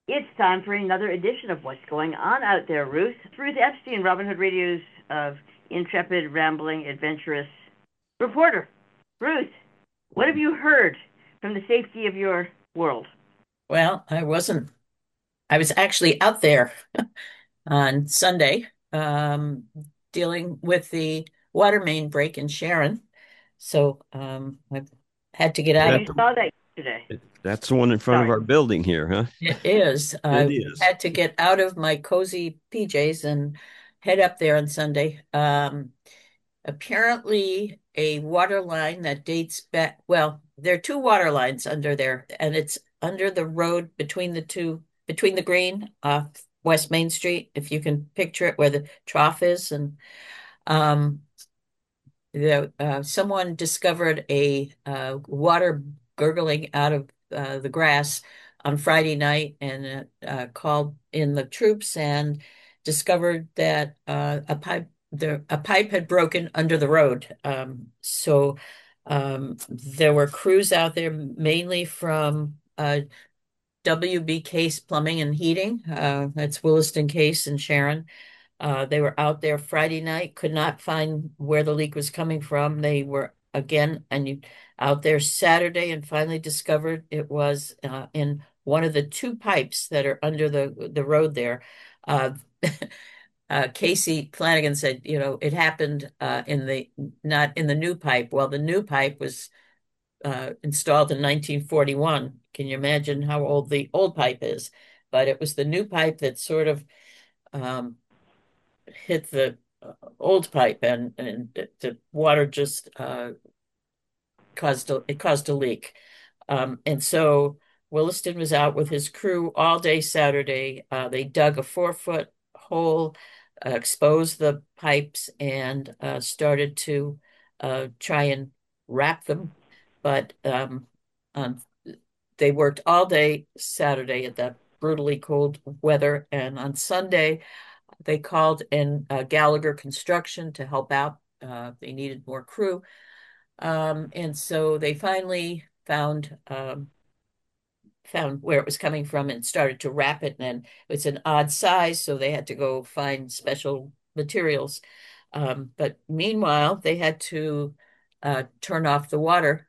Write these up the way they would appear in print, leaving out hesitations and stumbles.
It's time for another edition of What's Going On Out There, Ruth. Ruth Epstein, Robin Hood Radio's intrepid, rambling, adventurous reporter. Ruth, what have you heard from the safety of your world? Well, I was actually out there on Sunday, dealing with the water main break in Sharon. So, I've had to get So out of you saw that yesterday. That's the one in front of Sorry. our building here, huh? it is. It I is. had to get out of my cozy PJs and head up there on Sunday. Apparently a water line that dates back, well, there are two water lines under there, and it's under the road between the green off West Main Street, if you can picture it, where the trough is. And um, someone discovered a water gurgling out of the grass on Friday night and called in the troops and discovered that a pipe had broken under the road. There were crews out there mainly from WB Case Plumbing and Heating. That's Williston Case and Sharon. They were out there Friday night, could not find where the leak was coming from. They were again out there Saturday and finally discovered it was in one of the two pipes that are under the road there. Uh, Casey Flanagan said, it happened in the not in the new pipe. Well, the new pipe was installed in 1941. Can you imagine how old the old pipe is? But it was the new pipe that sort of um, hit the old pipe, and the water just caused a leak. And so Williston was out with his crew all day Saturday. They dug a 4-foot hole, exposed the pipes, and started to try and wrap them. But on they worked all day Saturday at that brutally cold weather, and on Sunday they called in Gallagher Construction to help out. They needed more crew, and so they finally found where it was coming from and started to wrap it. And it's an odd size, so they had to go find special materials. But meanwhile, they had to turn off the water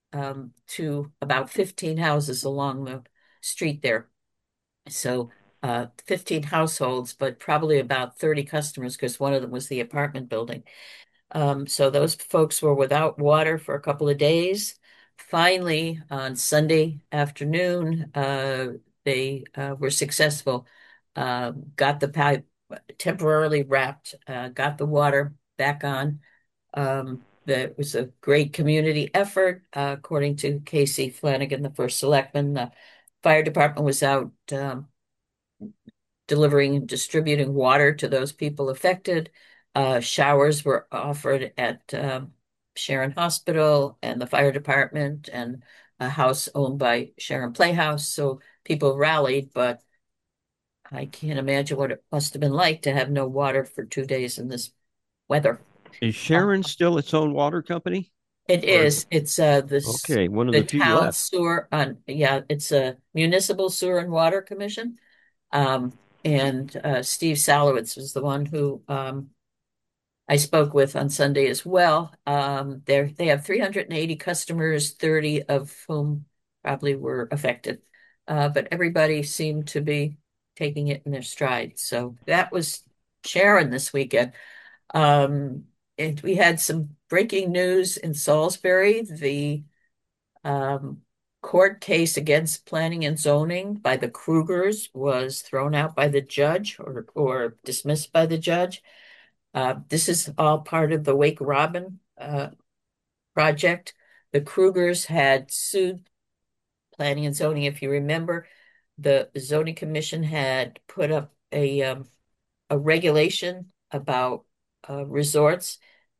to about 15 houses along the street there. So 15 households, but probably about 30 customers because one of them was the apartment building. So those folks were without water for a couple of days. Finally, on Sunday afternoon, they were successful, got the pipe temporarily wrapped, got the water back on. That was a great community effort, according to Casey Flanagan, the first selectman. The fire department was out delivering and distributing water to those people affected. Showers were offered at Sharon Hospital and the fire department and a house owned by Sharon Playhouse. So people rallied, but I can't imagine what it must have been like to have no water for 2 days in this weather. Is Uh, Sharon still its own water company? it Or is. It's this okay, one of the the few town left. sewer on yeah, it's a municipal sewer and water commission. Um, and Steve Salowitz was the one who I spoke with on Sunday as well. They have 380 customers, 30 of whom probably were affected. But everybody seemed to be taking it in their stride. So that was Sharon this weekend. And we had some breaking news in Salisbury. The um, court case against planning and zoning by the Krugers was thrown out by the judge or dismissed by the judge. This is all part of the Wake Robin project. The Krugers had sued planning and zoning. If you remember, the zoning commission had put up a regulation about resorts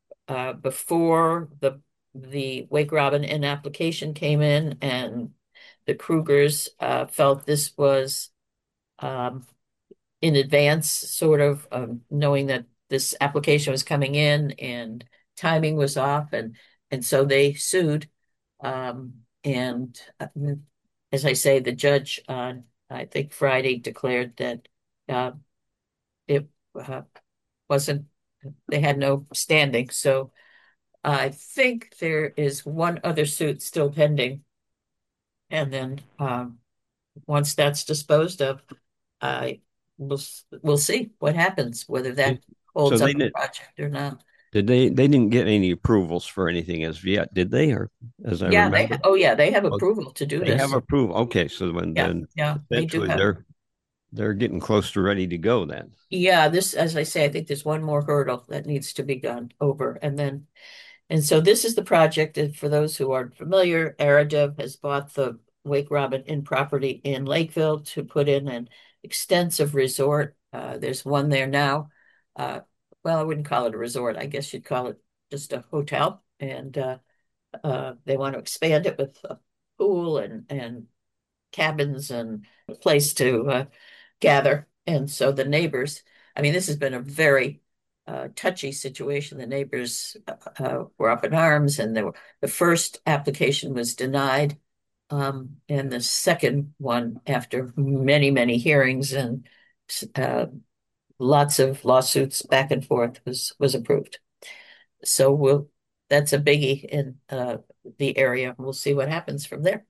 before the Wake Robin Inn application came in, and the Krugers felt this was um, in advance, sort of knowing that this application was coming in and timing was off, and so they sued. And as I say, the judge I think Friday declared that uh, it uh, wasn't, they had no standing. So I think there is one other suit still pending. And then once that's disposed of, I we'll see what happens, whether that So holds they up the didn't project or not. did they didn't get any approvals for anything as of yet, did they? Or as I Yeah, remember? oh yeah, they have Oh, approval to do they have this. approval. Okay, so Yeah, then yeah, they do essentially have. they're getting close to ready to go then. Yeah, this, as I say, I think there's one more hurdle that needs to be gone over, and so this is the project. And for those who aren't familiar, Aradev has bought the Wake Robin Inn property in Lakeville to put in an extensive resort. There's one there now. Uh, well, I wouldn't call it a resort. I guess you'd call it just a hotel. And they want to expand it with a pool and cabins and a place to gather. And so the neighbors, I mean, this has been a very touchy situation. The neighbors were up in arms, and the first application was denied. And the second one, after many, many hearings and uh, lots of lawsuits back and forth, was approved. So that's a biggie in the area. We'll see what happens from there.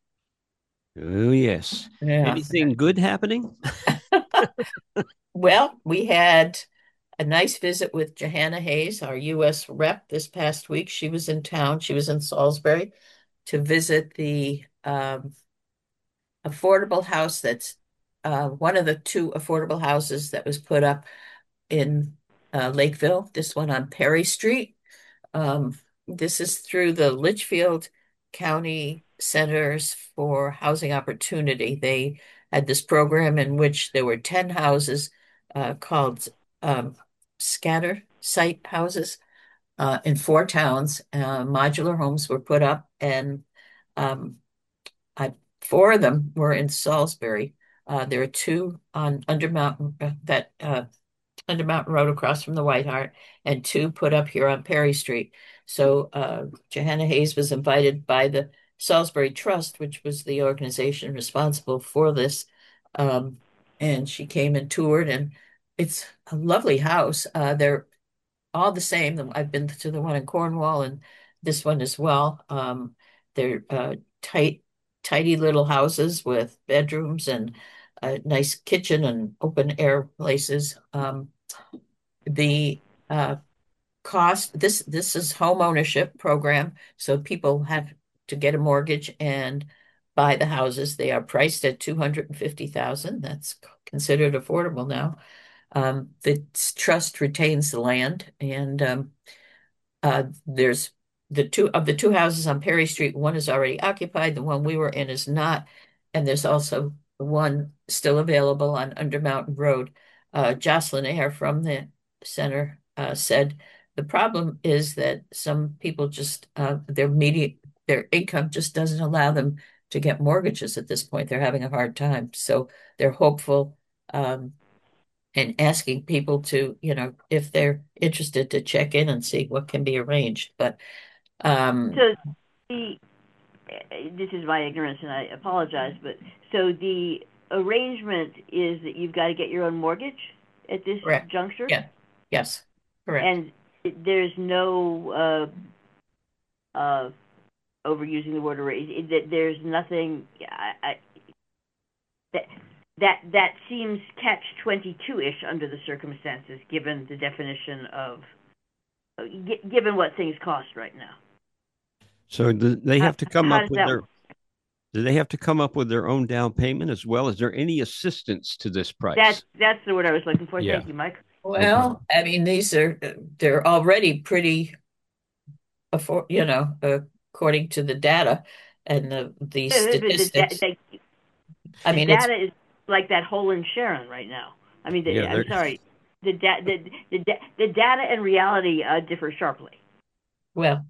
Oh yes. Yeah. Anything good happening? Well, we had a nice visit with Johanna Hayes, our U.S. rep, this past week. She was in town. She was in Salisbury to visit the affordable house that's one of the two affordable houses that was put up in Lakeville, this one on Perry Street. Um, this is through the Litchfield County Centers for Housing Opportunity. They had this program in which there were 10 houses called scatter site houses in four towns. Modular homes were put up, and um, I, four of them were in Salisbury. There are two on Undermountain that Undermountain Road across from the White Hart, and two put up here on Perry Street. So Johanna Hayes was invited by the Salisbury Trust, which was the organization responsible for this. Um, and she came and toured, and it's a lovely house. They're all the same. I've been to the one in Cornwall and this one as well. They're tidy little houses with bedrooms and a nice kitchen and open air places. The cost, this is home ownership program, so people have to get a mortgage and buy the houses. They are priced at 250,000. That's considered affordable now. The trust retains the land, and there's the two houses on Perry Street. One is already occupied. The one we were in is not, and there's also one still available on Undermountain Road. Jocelyn Ayer from the center said the problem is that some people just their income just doesn't allow them to get mortgages at this point. They're having a hard time, so they're hopeful. And asking people to, if they're interested, to check in and see what can be arranged. But So the this is my ignorance, and I apologize, but so the arrangement is that you've got to get your own mortgage at this correct. juncture, Yeah. Yes. Correct. and there's no overusing the word arrange. There's nothing. That that seems catch 22-ish under the circumstances, given the definition of given what things cost right now. So do they have to come How up does with that their work? do they have to come up with their own down payment as well? Is there any assistance to this price? That's the word I was looking for. Yeah. Thank you, Mike. Okay. Well, I mean, they're already pretty according to the data and the statistics. I The mean, it's data is like that hole in Sharon right now. I mean, Yeah, I'm sorry. The data and reality differ sharply. well,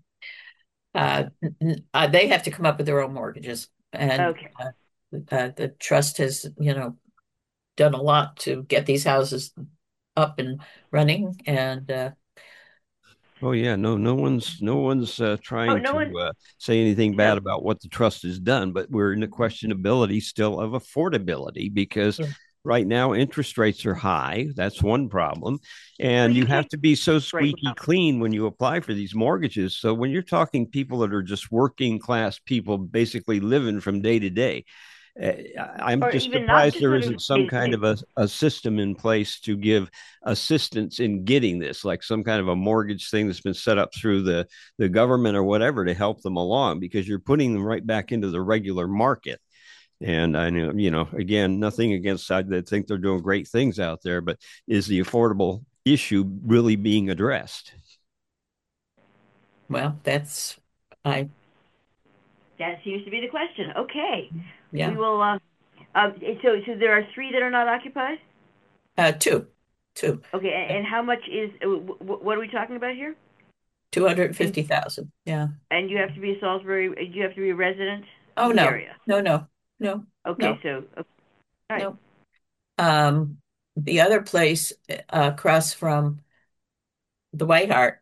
they have to come up with their own mortgages, and Okay. the trust has, done a lot to get these houses up and running, and Oh yeah, no one's Oh, trying no one. to say anything No. bad about what the trust has done, but we're in the questionability still of affordability because Yeah. right now interest rates are high. That's one problem, Well, and you you have can't to be so right squeaky now. clean when you apply for these mortgages. So when you're talking people that are just working class people, basically living from day to day, uh, I'm Or just even not surprised just there living. isn't some kind of a system in place to give assistance in getting this, like some kind of a mortgage thing that's been set up through the government or whatever to help them along, because you're putting them right back into the regular market. And I know, again, nothing against I think they're doing great things out there, but is the affordable issue really being addressed? Well, I, That seems to be the question. Okay, we yeah, will. So there are three that are not occupied. two, Okay, and how much is? What are we talking about here? And 250,000. Yeah. and you have to be a Salisbury. You have to be a resident Oh, of the no, area. no, no, no, Okay, no, so all right, no. The other place across from the White Hart,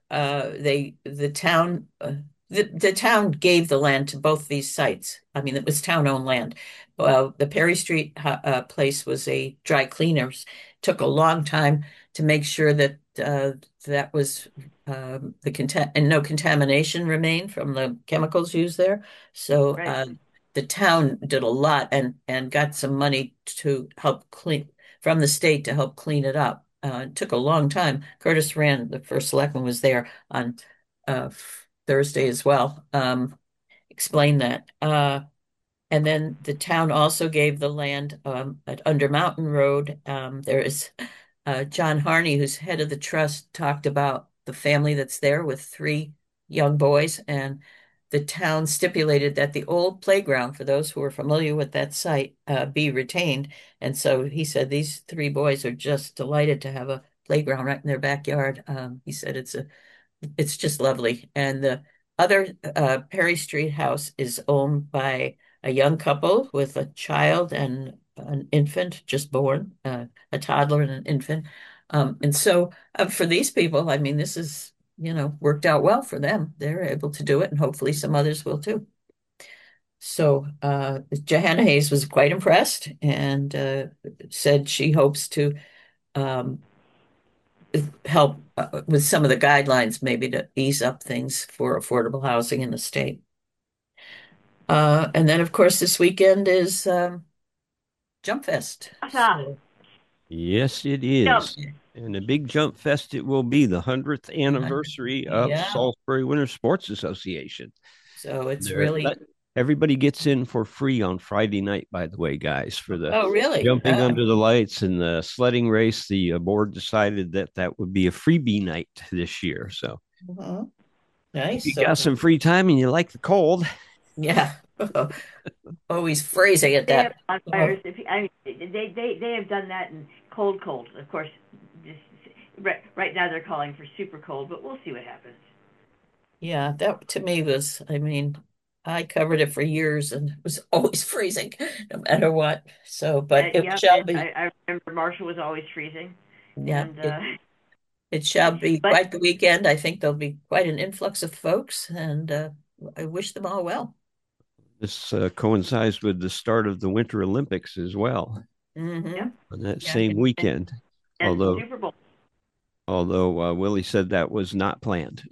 the town gave the land to both these sites. I mean, it was town-owned land. Well, the Perry Street place was a dry cleaners. Took a long time to make sure that that was the content and no contamination remained from the chemicals used there. So right. the town did a lot and got some money to help clean from the state to help clean it up. It took a long time. Curtis Rand, the first selectman, was there on uh, Thursday as well. Explained that. And then the town also gave the land at Under Mountain Road. There is John Harney, who's head of the trust, talked about the family that's there with three young boys, and the town stipulated that the old playground, for those who are familiar with that site, be retained. And so he said these three boys are just delighted to have a playground right in their backyard. He said it's just lovely. And the other Perry Street house is owned by a young couple with a child and an infant just born, a toddler and an infant. And so for these people, I mean, this is, worked out well for them. They're able to do it, and hopefully some others will too. So Johanna Hayes was quite impressed and said she hopes to um, help with some of the guidelines, maybe to ease up things for affordable housing in the state. And then, of course, this weekend is Jump Fest. Aha, So, Yes, it jump. is. And a big jump fest it will be, the 100th anniversary of yeah. Salisbury Winter Sports Association. So it's There, really, everybody gets in for free on Friday night, by the way, guys, for the oh, really? jumping under the lights and the sledding race. The board decided that that would be a freebie night this year. So Uh-huh. if Nice. you So, got some free time and you like the cold, yeah. Always freezing at They have that. bonfires. If you, I mean, they have done that in cold. Of course, just, right now they're calling for super cold, but we'll see what happens. Yeah, that to me was, I mean, I covered it for years and it was always freezing no matter what. So, but it Yeah, shall be, I remember Marshall was always freezing, yeah, and it shall be but quite the weekend. I think there'll be quite an influx of folks, and I wish them all well. this coincides with the start of the Winter Olympics as well yeah, Hmm. on that Yeah. same weekend. and the Although, Super Bowl. Willie said that was not planned.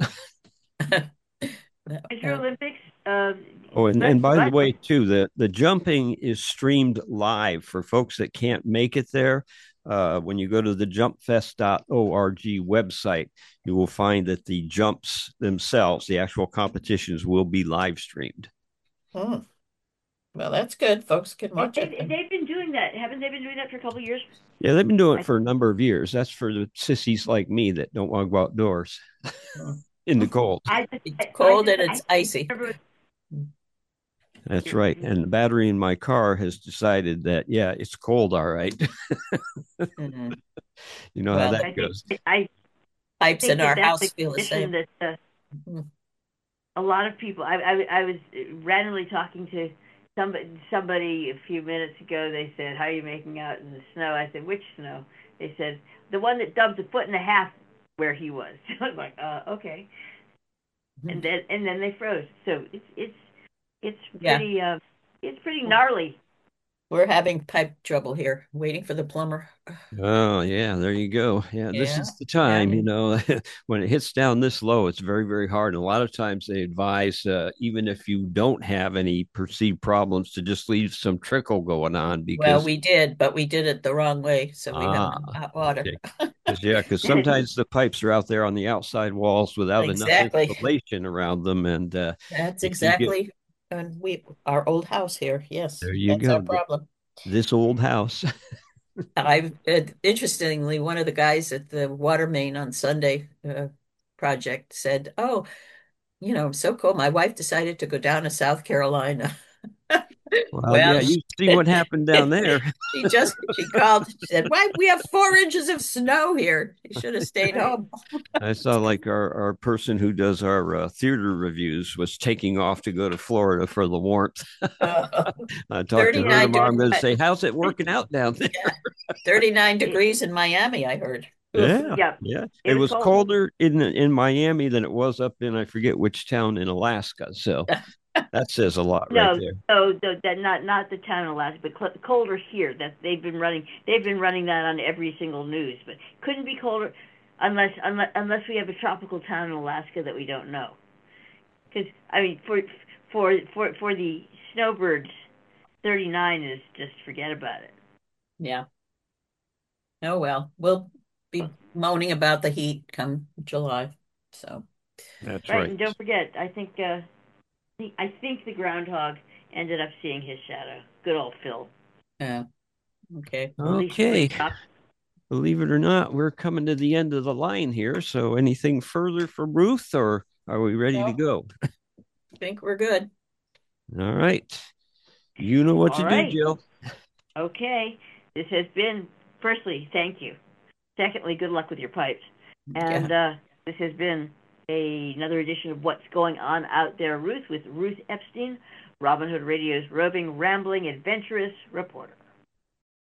Winter Olympics. Oh, and Let's by the let way, too, the jumping is streamed live for folks that can't make it there. When you go to the jumpfest.org website, you will find that the jumps themselves, the actual competitions, will be live streamed. Oh, well, that's good. Folks can watch it then. they've been doing that, haven't they? Been doing that for a couple of years. Yeah, they've been doing it I for a number of years. That's for the sissies like me that don't want to go outdoors in the cold. It's cold and I it's icy. remember. That's right. And the battery in my car has decided that, yeah, it's cold, all right. Mhm. You know how Well, that I think goes. I pipes in think that our that's house the feel the condition same. that Mhm. a lot of people. I was randomly talking to somebody a few minutes ago. They said, "How are you making out in the snow?" I said, "Which snow?" They said, "The one that dumped a foot and a half where he was. I was like, okay. Mhm. And then they froze. So it's Yeah, pretty gnarly. we're having pipe trouble here, waiting for the plumber. Oh, yeah, there you go. Yeah, this Yeah, is the yeah, time, when it hits down this low, it's very, very hard. And a lot of times they advise, even if you don't have any perceived problems, to just leave some trickle going on well, because, we did, but we did it the wrong way, so we have ah, no hot water. okay. Because sometimes the pipes are out there on the outside walls without enough Exactly. insulation around them. And That's if you get, exactly, and our old house here. Yes, there you that's our go, problem. this old house. Interestingly, one of the guys at the water main on Sunday project said, "Oh, so cool. My wife decided to go down to South Carolina." Well, Well, yeah, you see what happened down there. she called. She said, "Why we have 4 inches of snow here. You should have stayed Right. home." I saw like our person who does our theater reviews was taking off to go to Florida for the warmth. Uh, I talked to her 39 tomorrow. de I'm going to say, "How's it working out down there?" yeah, 39 It, degrees in Miami, I heard. Oof. Yeah, yeah, yeah. it It was was cold. colder in Miami than it was up in I forget which town in Alaska. So that says a lot right No, there. that not the town in Alaska, but colder here. That they've been running that on every single news. But couldn't be colder unless we have a tropical town in Alaska that we don't know. Because I mean, for the snowbirds, 39 is just forget about it. Yeah. Oh well, we'll be moaning about the heat come July. So, That's Right, right. and don't forget, I think the groundhog ended up seeing his shadow. Good old Phil. yeah, okay. At least he was Okay. not. Believe it or not, we're coming to the end of the line here. So anything further from Ruth, or are we ready to No, go? I think we're good. All right. You know what All to do, right. Jill. Okay. This has been, firstly, thank you. Secondly, good luck with your pipes. Yeah. And this has been another edition of What's Going On Out There, Ruth, with Ruth Epstein, Robin Hood Radio's roving, rambling, adventurous reporter.